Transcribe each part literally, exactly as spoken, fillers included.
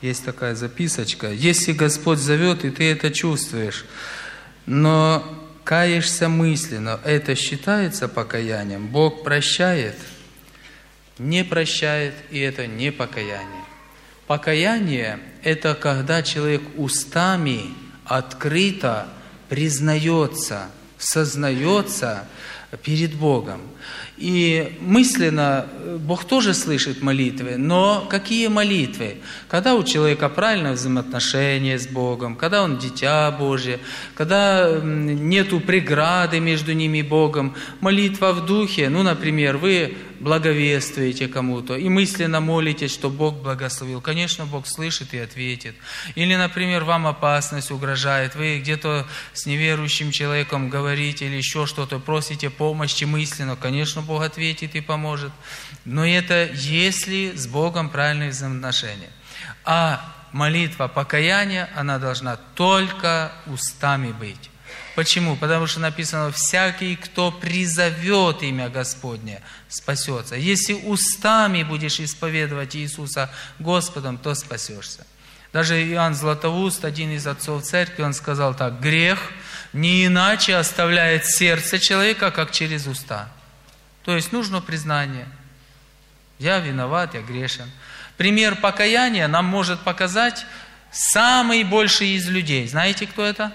Есть такая записочка. Если Господь зовет, и ты это чувствуешь, но каешься мысленно, это считается покаянием? Бог прощает? Не прощает, и это не покаяние. Покаяние – это когда человек устами открыто признается, сознается перед Богом. И мысленно Бог тоже слышит молитвы, но какие молитвы? Когда у человека правильное взаимоотношение с Богом, когда он дитя Божье, когда нету преграды между ними и Богом. Молитва в духе, ну, например, вы благовествуете кому-то и мысленно молитесь, что Бог благословил. Конечно, Бог слышит и ответит. Или, например, вам опасность угрожает, вы где-то с неверующим человеком говорите или еще что-то, просите помощи мысленно, конечно, Бог ответит и поможет. Но это если с Богом правильные взаимоотношения. А молитва покаяния, она должна только устами быть. Почему? Потому что написано, всякий, кто призовет имя Господне, спасется. Если устами будешь исповедовать Иисуса Господом, то спасешься. Даже Иоанн Златоуст, один из отцов церкви, он сказал так: грех не иначе оставляет сердце человека, как через уста. То есть нужно признание. Я виноват, я грешен. Пример покаяния нам может показать самый больший из людей. Знаете, кто это?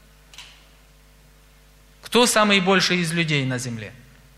Кто самый больший из людей на земле?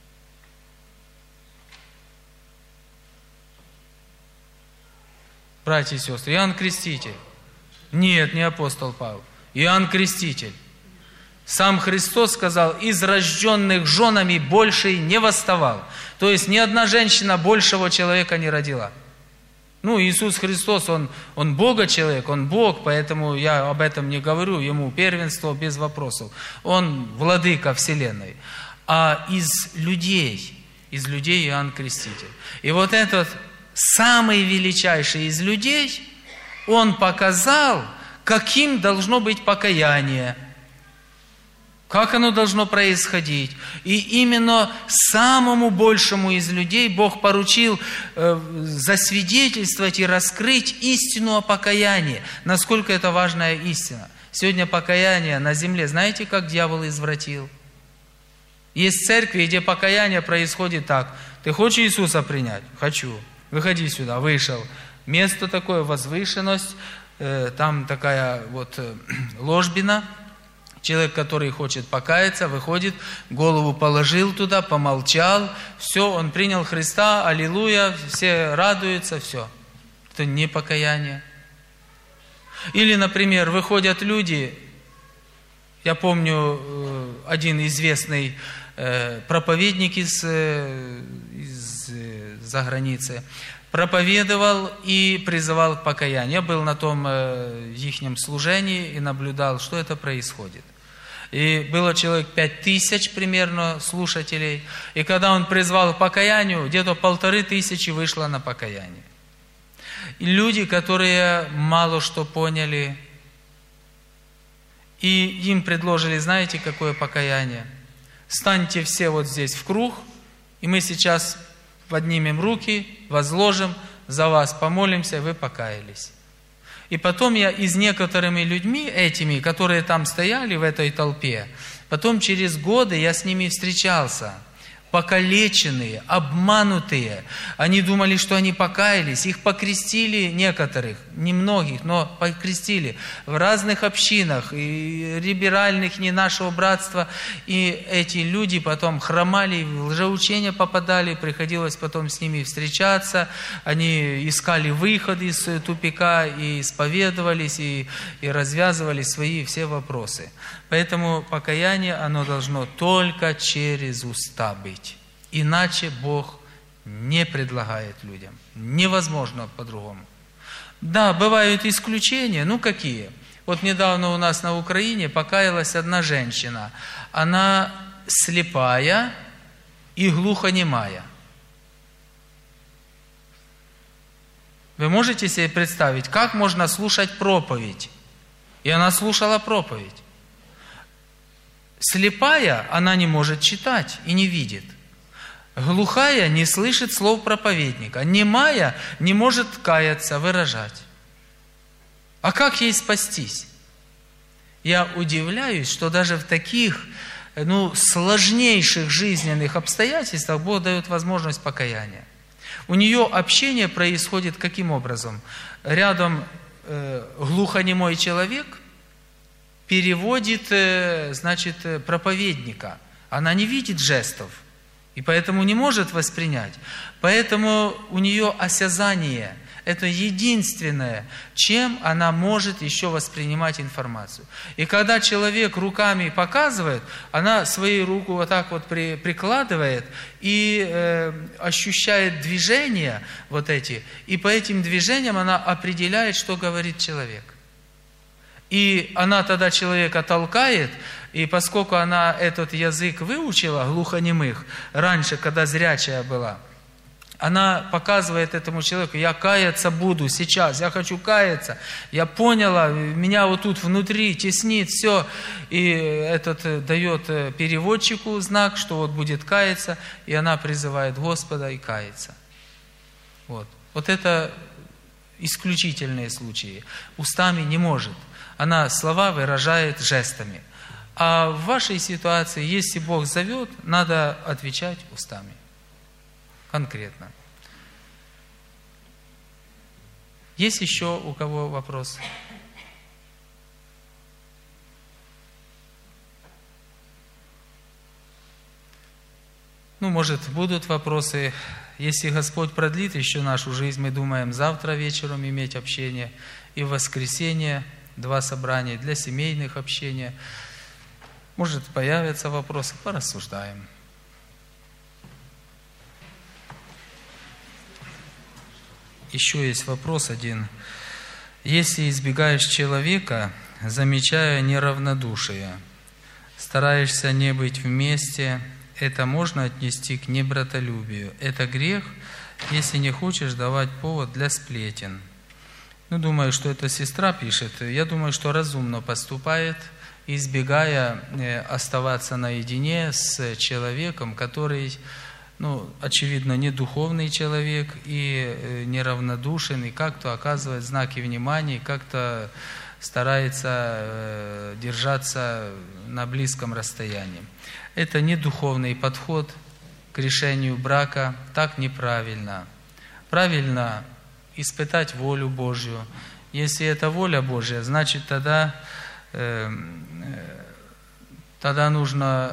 Братья и сестры, Иоанн Креститель. Нет, не апостол Павел. Иоанн Креститель. Сам Христос сказал, из рожденных женами больший не восставал. То есть ни одна женщина большего человека не родила. Ну, Иисус Христос, Он, он Бога человек, Он Бог, поэтому я об этом не говорю, Ему первенство без вопросов. Он владыка вселенной. А из людей, из людей Иоанн Креститель. И вот этот самый величайший из людей, он показал, каким должно быть покаяние, как оно должно происходить. И именно самому большему из людей Бог поручил э, засвидетельствовать и раскрыть истину о покаянии. Насколько это важная истина. Сегодня покаяние на земле, знаете, как дьявол извратил? Есть церкви, где покаяние происходит так. Ты хочешь Иисуса принять? Хочу. Выходи сюда. Вышел. Место такое, возвышенность. Э, там такая вот э, ложбина. Человек, который хочет покаяться, выходит, голову положил туда, помолчал, все, он принял Христа, аллилуйя, все радуются, все. Это не покаяние. Или, например, выходят люди, я помню, один известный проповедник из, из-за границы, проповедовал и призывал к покаянию. Я был на том э, ихнем служении и наблюдал, что это происходит. И было человек пять тысяч примерно слушателей. И когда он призвал к покаянию, где-то полторы тысячи вышло на покаяние. И люди, которые мало что поняли, и им предложили, знаете, какое покаяние? Станьте все вот здесь в круг, и мы сейчас поднимем руки, возложим, за вас помолимся, и вы покаялись. И потом я и с некоторыми людьми этими, которые там стояли в этой толпе, потом через годы я с ними встречался. Покалеченные, обманутые. Они думали, что они покаялись. Их покрестили некоторых, немногих, но покрестили в разных общинах, и либеральных, не нашего братства. И эти люди потом хромали, в лжеучение попадали, приходилось потом с ними встречаться. Они искали выход из тупика, и исповедовались, и, и развязывали свои все вопросы. Поэтому покаяние, оно должно только через уста быть. Иначе Бог не предлагает людям. Невозможно по-другому. Да, бывают исключения. Ну, какие? Вот недавно у нас на Украине покаялась одна женщина. Она слепая и глухонемая. Вы можете себе представить, как можно слушать проповедь? И она слушала проповедь. Слепая, она не может читать и не видит. Глухая не слышит слов проповедника. Немая не может каяться, выражать. А как ей спастись? Я удивляюсь, что даже в таких, ну, сложнейших жизненных обстоятельствах Бог дает возможность покаяния. У нее общение происходит каким образом? Рядом э, глухонемой человек переводит, э, значит, проповедника. Она не видит жестов, и поэтому не может воспринять. Поэтому у нее осязание – это единственное, чем она может еще воспринимать информацию. И когда человек руками показывает, она свою руку вот так вот при, прикладывает и э, ощущает движения вот эти. И по этим движениям она определяет, что говорит человек. И она тогда человека толкает, и поскольку она этот язык выучила, глухонемых, раньше, когда зрячая была, она показывает этому человеку: я каяться буду сейчас, я хочу каяться, я поняла, меня вот тут внутри теснит все. И этот дает переводчику знак, что вот будет каяться, и она призывает Господа и кается. Вот, вот это исключительные случаи. Устами не может. Она слова выражает жестами. А в вашей ситуации, если Бог зовет, надо отвечать устами. Конкретно. Есть еще у кого вопрос? Ну, может, будут вопросы. Если Господь продлит еще нашу жизнь, мы думаем завтра вечером иметь общение, и в воскресенье два собрания для семейных общения. Может, появятся вопросы, порассуждаем. Еще есть вопрос один. Если избегаешь человека, замечая неравнодушие, стараешься не быть вместе, это можно отнести к небратолюбию. Это грех, если не хочешь давать повод для сплетен. Ну, думаю, что эта сестра пишет. Я думаю, что разумно поступает, избегая оставаться наедине с человеком, который, ну, очевидно, не духовный человек и неравнодушен, и как-то оказывает знаки внимания, как-то старается держаться на близком расстоянии. Это не духовный подход к решению брака, так неправильно. Правильно испытать волю Божью. Если это воля Божья, значит тогда, э, тогда нужно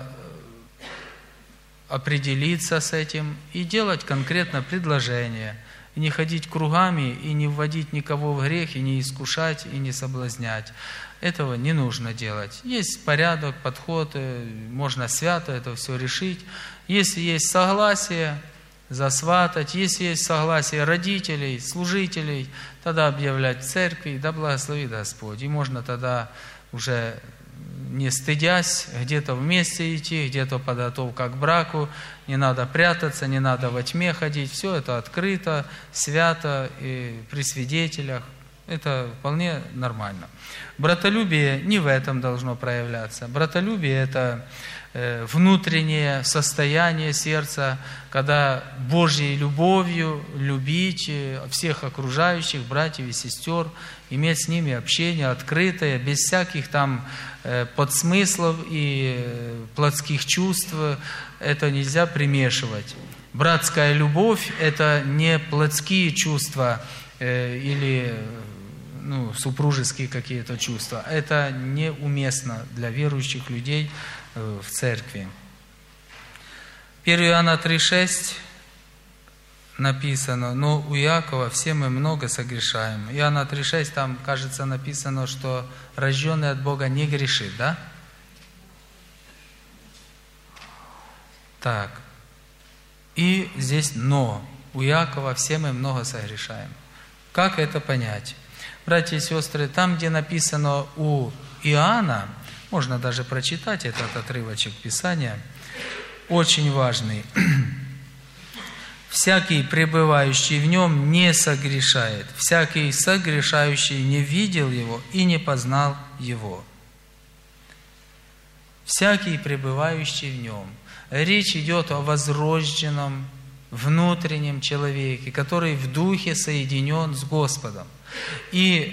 определиться с этим и делать конкретно предложение. И не ходить кругами, и не вводить никого в грех, и не искушать, и не соблазнять. Этого не нужно делать. Есть порядок, подход, можно свято это все решить. Если есть согласие, засватать. Если есть согласие родителей, служителей, тогда объявлять в церкви, да благословит Господь. И можно тогда уже, не стыдясь, где-то вместе идти, где-то подготовка к браку, не надо прятаться, не надо во тьме ходить. Все это открыто, свято и при свидетелях. Это вполне нормально. Братолюбие не в этом должно проявляться. Братолюбие – это внутреннее состояние сердца, когда Божьей любовью любить всех окружающих, братьев и сестер, иметь с ними общение открытое, без всяких там подсмыслов и плотских чувств. Это нельзя примешивать. Братская любовь – это не плотские чувства или ну, супружеские какие-то чувства. Это неуместно для верующих людей в церкви. первое Иоанна три шесть написано: но у Иакова все мы много согрешаем. Иоанна три шесть, там, кажется, написано, что рожденный от Бога не грешит, да? Так. И здесь но. У Иакова все мы много согрешаем. Как это понять? Братья и сестры, там, где написано у Иоанна, можно даже прочитать этот отрывочек Писания, очень важный. «Всякий, пребывающий в нем, не согрешает. Всякий согрешающий не видел его и не познал его». Всякий, пребывающий в нем. Речь идет о возрожденном внутреннем человеке, который в духе соединен с Господом. И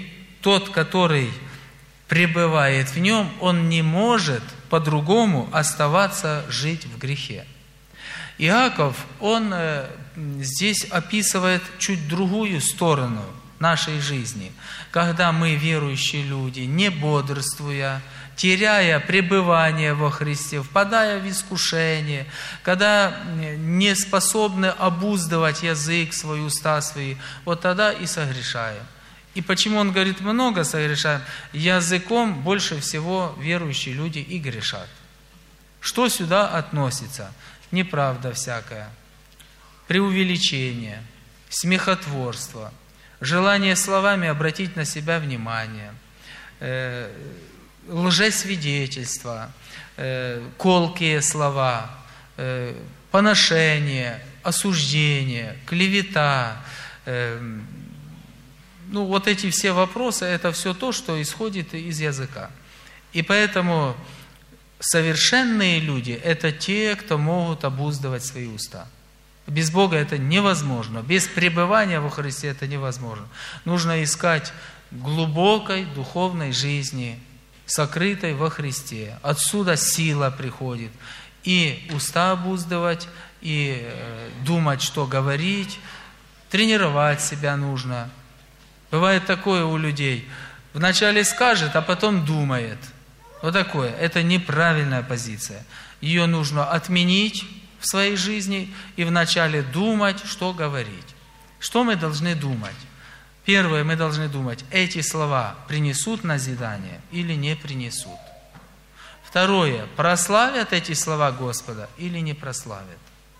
тот, который пребывает в нем, он не может по-другому оставаться жить в грехе. Иаков, он здесь описывает чуть другую сторону нашей жизни, когда мы, верующие люди, не бодрствуя, теряя пребывание во Христе, впадая в искушение, когда не способны обуздывать язык свой, уста свои, вот тогда и согрешаем. И почему он говорит, много согрешаем? Языком больше всего верующие люди и грешат. Что сюда относится? Неправда всякая, преувеличение, смехотворство, желание словами обратить на себя внимание, э, лжесвидетельство, э, колкие слова, э, поношение, осуждение, клевета. Э, ну, вот эти все вопросы, это все то, что исходит из языка. И поэтому совершенные люди – это те, кто могут обуздывать свои уста. Без Бога это невозможно. Без пребывания во Христе это невозможно. Нужно искать глубокой духовной жизни, сокрытой во Христе. Отсюда сила приходит. И уста обуздывать, и думать, что говорить. Тренировать себя нужно. Бывает такое у людей. Вначале скажет, а потом думает. Вот такое. Это неправильная позиция. Ее нужно отменить в своей жизни и вначале думать, что говорить. Что мы должны думать? Первое, мы должны думать, эти слова принесут назидание или не принесут. Второе, прославят эти слова Господа или не прославят.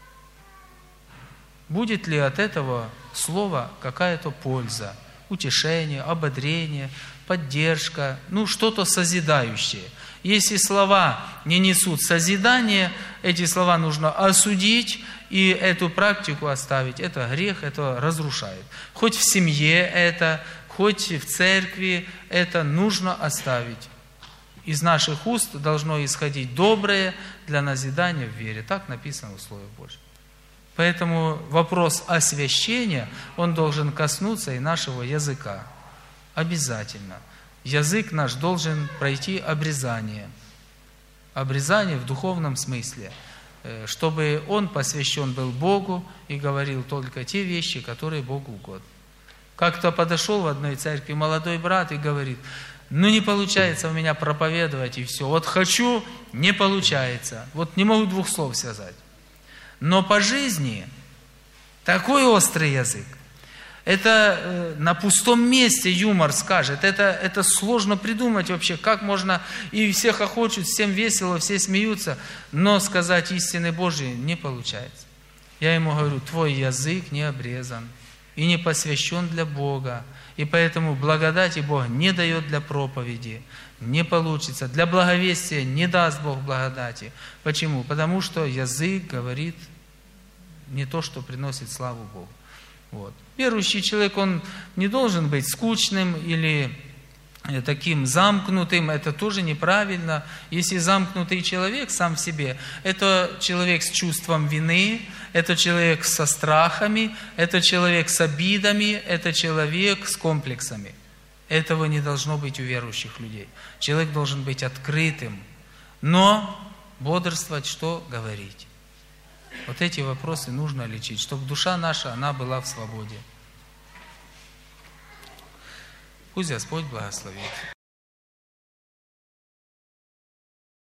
Будет ли от этого слова какая-то польза, утешение, ободрение, поддержка, ну что-то созидающее. Если слова не несут созидания, эти слова нужно осудить и эту практику оставить. Это грех, это разрушает. Хоть в семье это, хоть в церкви это нужно оставить. Из наших уст должно исходить доброе для назидания в вере. Так написано в Слове Божьем. Поэтому вопрос освящения, он должен коснуться и нашего языка. Обязательно. Язык наш должен пройти обрезание. Обрезание в духовном смысле. Чтобы он посвящен был Богу и говорил только те вещи, которые Богу угодны. Как-то подошел в одной церкви молодой брат и говорит, ну не получается у меня проповедовать и все. Вот хочу, не получается. Вот не могу двух слов связать. Но по жизни такой острый язык. Это э, на пустом месте юмор скажет. Это, это сложно придумать вообще. Как можно... И все хохочут, всем весело, все смеются. Но сказать истины Божьей не получается. Я ему говорю, твой язык не обрезан. И не посвящен для Бога. И поэтому благодати Бог не дает для проповеди. Не получится. Для благовестия не даст Бог благодати. Почему? Потому что язык говорит не то, что приносит славу Богу. Вот. Верующий человек, он не должен быть скучным или таким замкнутым. Это тоже неправильно. Если замкнутый человек сам в себе, это человек с чувством вины, это человек со страхами, это человек с обидами, это человек с комплексами. Этого не должно быть у верующих людей. Человек должен быть открытым, но бодрствовать, что говорить. Вот эти вопросы нужно лечить, чтобы душа наша, она была в свободе. Пусть Господь благословит.